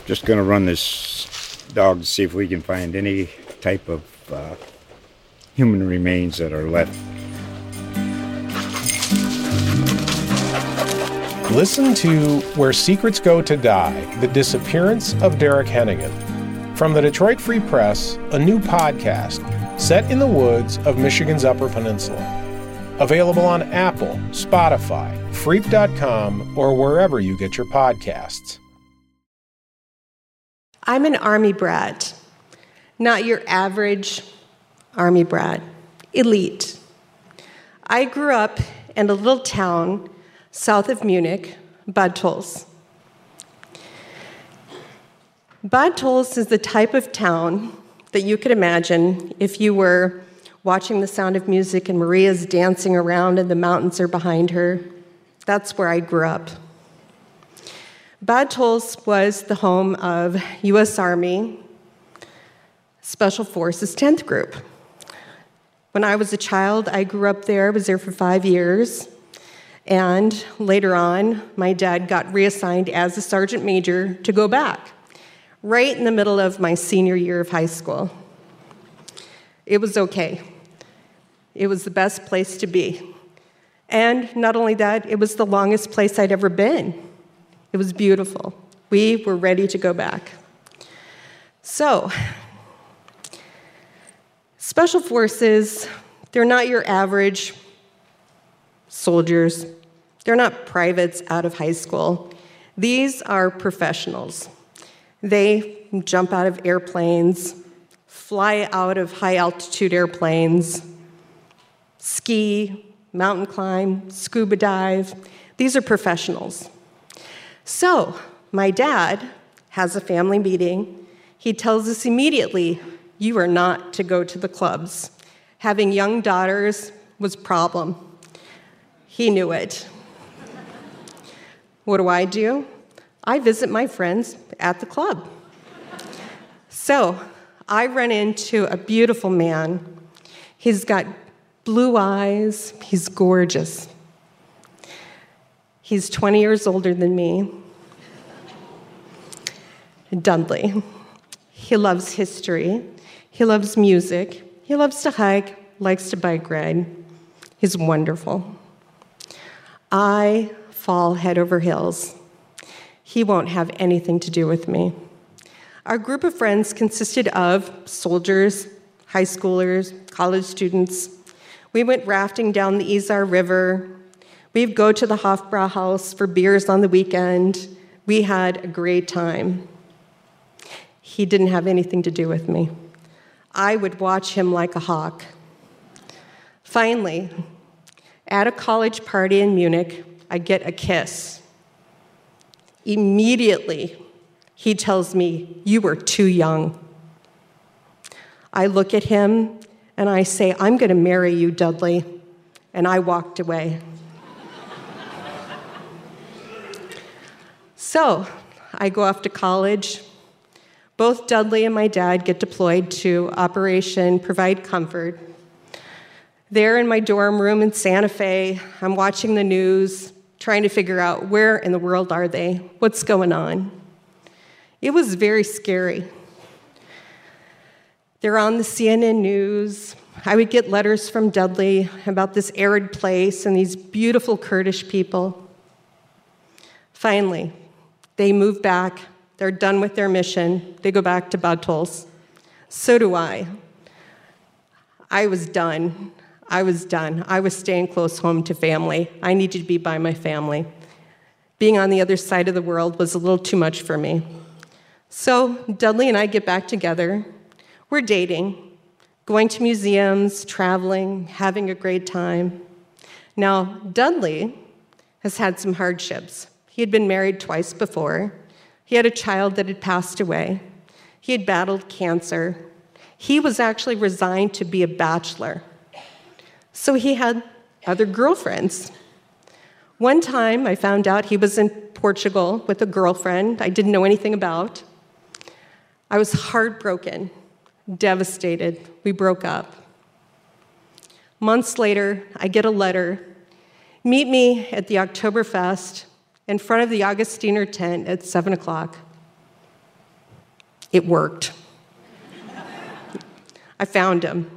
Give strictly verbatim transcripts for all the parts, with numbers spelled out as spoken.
Just going to run this dog to see if we can find any type of uh, human remains that are left. Listen to Where Secrets Go to Die, The Disappearance of Derek Hennigan. From the Detroit Free Press, a new podcast set in the woods of Michigan's Upper Peninsula. Available on Apple, Spotify, freep dot com, or wherever you get your podcasts. I'm an Army brat. Not your average Army brat. Elite. I grew up in a little town south of Munich, Bad Tölz. Bad Tölz is the type of town that you could imagine if you were watching The Sound of Music and Maria's dancing around and the mountains are behind her. That's where I grew up. Bad Tölz was the home of U S Army Special Forces tenth Group. When I was a child, I grew up there, was there for five years, and later on, my dad got reassigned as a sergeant major to go back, right in the middle of my senior year of high school. It was okay. It was the best place to be. And not only that, it was the longest place I'd ever been. It was beautiful. We were ready to go back. So, Special Forces, they're not your average soldiers. They're not privates out of high school. These are professionals. They jump out of airplanes, fly out of high-altitude airplanes, ski, mountain climb, scuba dive. These are professionals. So, my dad has a family meeting. He tells us immediately, you are not to go to the clubs. Having young daughters was a problem. He knew it. What do I do? I visit my friends at the club. So, I run into a beautiful man. He's got blue eyes. He's gorgeous. He's twenty years older than me. Dudley. He loves history. He loves music. He loves to hike, likes to bike ride. He's wonderful. I fall head over heels. He won't have anything to do with me. Our group of friends consisted of soldiers, high schoolers, college students. We went rafting down the Isar River. We'd go to the Hofbrauhaus for beers on the weekend. We had a great time. He didn't have anything to do with me. I would watch him like a hawk. Finally, at a college party in Munich, I get a kiss. Immediately, he tells me, you were too young. I look at him and I say, I'm going to marry you, Dudley. And I walked away. So, I go off to college. Both Dudley and my dad get deployed to Operation Provide Comfort. There in my dorm room in Santa Fe, I'm watching the news, trying to figure out where in the world are they, what's going on. It was very scary. They're on the C N N News. I would get letters from Dudley about this arid place and these beautiful Kurdish people. Finally, they move back. They're done with their mission. They go back to Bad Tölz. So do I. I was done. I was done. I was staying close home to family. I needed to be by my family. Being on the other side of the world was a little too much for me. So Dudley and I get back together. We're dating, going to museums, traveling, having a great time. Now, Dudley has had some hardships. He had been married twice before. He had a child that had passed away. He had battled cancer. He was actually resigned to be a bachelor. So he had other girlfriends. One time, I found out he was in Portugal with a girlfriend I didn't know anything about. I was heartbroken, devastated. We broke up. Months later, I get a letter. Meet me at the Oktoberfest in front of the Augustiner tent at seven o'clock. It worked. I found him.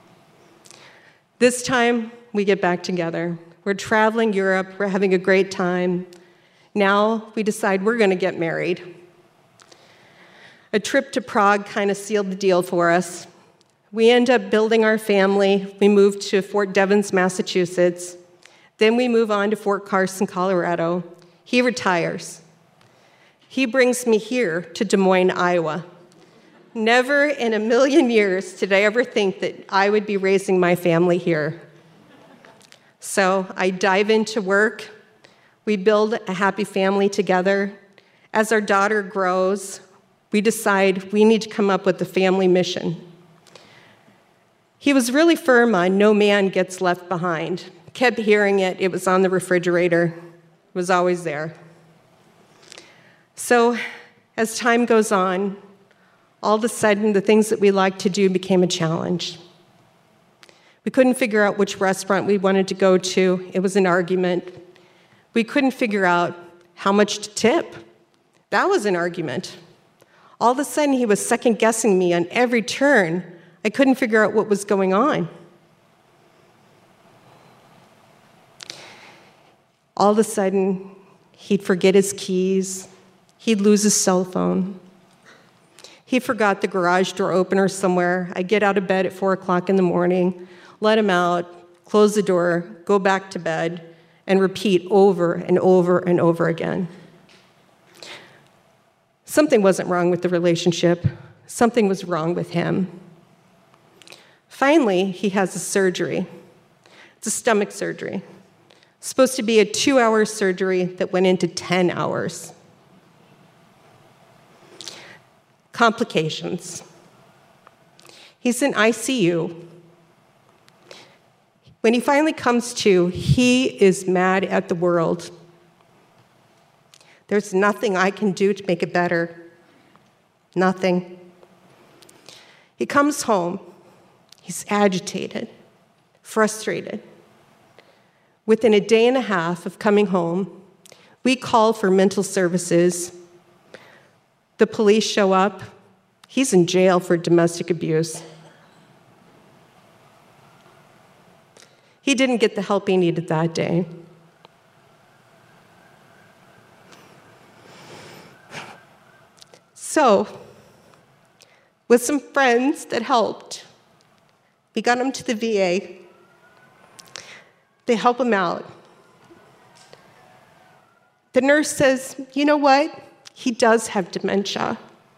This time, we get back together. We're traveling Europe. We're having a great time. Now, we decide we're going to get married. A trip to Prague kind of sealed the deal for us. We end up building our family. We move to Fort Devens, Massachusetts. Then we move on to Fort Carson, Colorado. He retires. He brings me here to Des Moines, Iowa. Never in a million years did I ever think that I would be raising my family here. So I dive into work. We build a happy family together. As our daughter grows, we decide we need to come up with a family mission. He was really firm on no man gets left behind. Kept hearing it. It was on the refrigerator. It was always there. So as time goes on, all of a sudden, the things that we liked to do became a challenge. We couldn't figure out which restaurant we wanted to go to. It was an argument. We couldn't figure out how much to tip. That was an argument. All of a sudden, he was second-guessing me on every turn. I couldn't figure out what was going on. All of a sudden, he'd forget his keys. He'd lose his cell phone. He forgot the garage door opener somewhere. I get out of bed at four o'clock in the morning, let him out, close the door, go back to bed, and repeat over and over and over again. Something wasn't wrong with the relationship. Something was wrong with him. Finally, he has a surgery. It's a stomach surgery. It's supposed to be a two-hour surgery that went into ten hours. Complications. He's in I C U. When he finally comes to, he is mad at the world. There's nothing I can do to make it better. Nothing. He comes home. He's agitated, frustrated. Within a day and a half of coming home, we call for mental services. The police show up. He's in jail for domestic abuse. He didn't get the help he needed that day. So, with some friends that helped, we got him to the V A. They help him out. The nurse says, you know what? He does have dementia.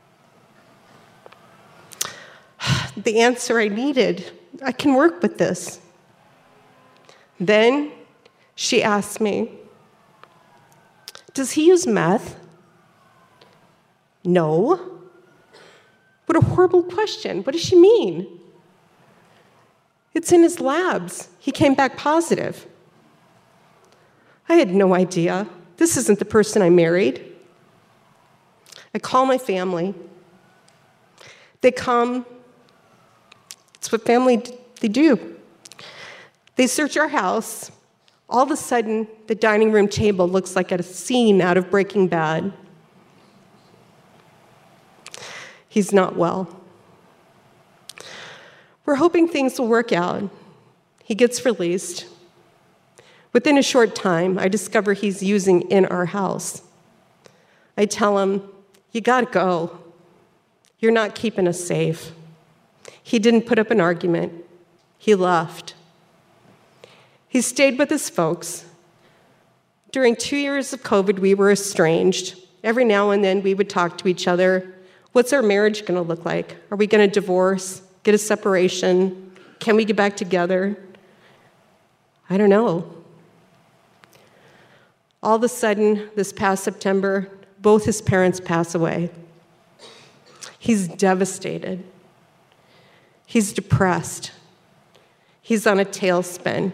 The answer I needed, I can work with this. Then she asked me, does he use meth? No. What a horrible question. What does she mean? It's in his labs. He came back positive. I had no idea. This isn't the person I married. I call my family. They come. It's what family they do. They search our house. All of a sudden, the dining room table looks like a scene out of Breaking Bad. He's not well. We're hoping things will work out. He gets released. Within a short time, I discover he's using in our house. I tell him, you gotta go. You're not keeping us safe. He didn't put up an argument. He left. He stayed with his folks. During two years of COVID, we were estranged. Every now and then, we would talk to each other. What's our marriage gonna look like? Are we gonna divorce, get a separation? Can we get back together? I don't know. All of a sudden, this past September, both his parents pass away. He's devastated. He's depressed. He's on a tailspin.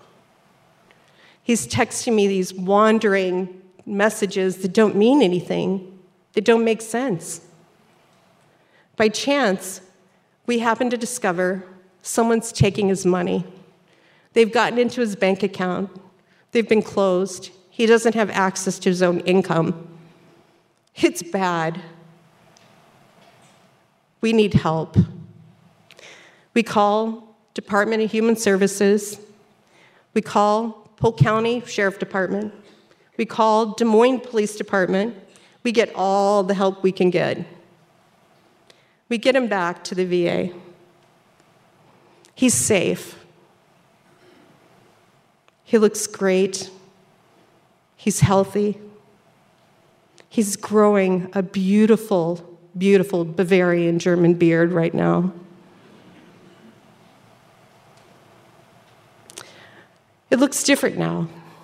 He's texting me these wandering messages that don't mean anything, that don't make sense. By chance, we happen to discover someone's taking his money. They've gotten into his bank account. They've been closed. He doesn't have access to his own income. It's bad. We need help. We call Department of Human Services. We call Polk County Sheriff Department. We call Des Moines Police Department. We get all the help we can get. We get him back to the V A. He's safe. He looks great. He's healthy. He's growing a beautiful, beautiful Bavarian German beard right now. It looks different now.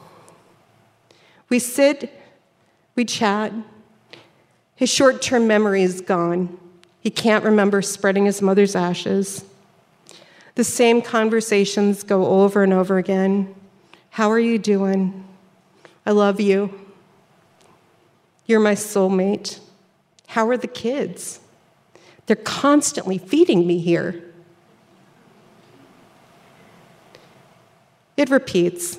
We sit, we chat. His short-term memory is gone. He can't remember spreading his mother's ashes. The same conversations go over and over again. How are you doing? I love you. You're my soulmate. How are the kids? They're constantly feeding me here. It repeats.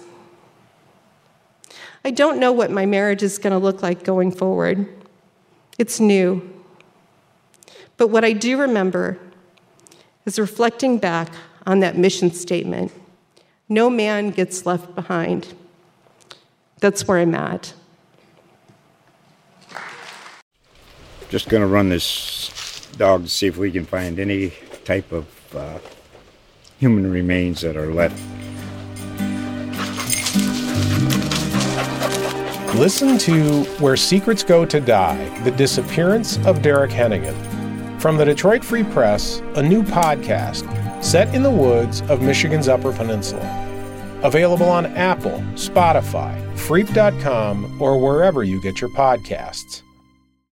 I don't know what my marriage is going to look like going forward. It's new. But what I do remember is reflecting back on that mission statement. No man gets left behind. That's where I'm at. Just going to run this dog to see if we can find any type of uh, human remains that are left. Listen to Where Secrets Go to Die, The Disappearance of Derek Hennigan. From the Detroit Free Press, a new podcast set in the woods of Michigan's Upper Peninsula. Available on Apple, Spotify, Freep dot com, or wherever you get your podcasts.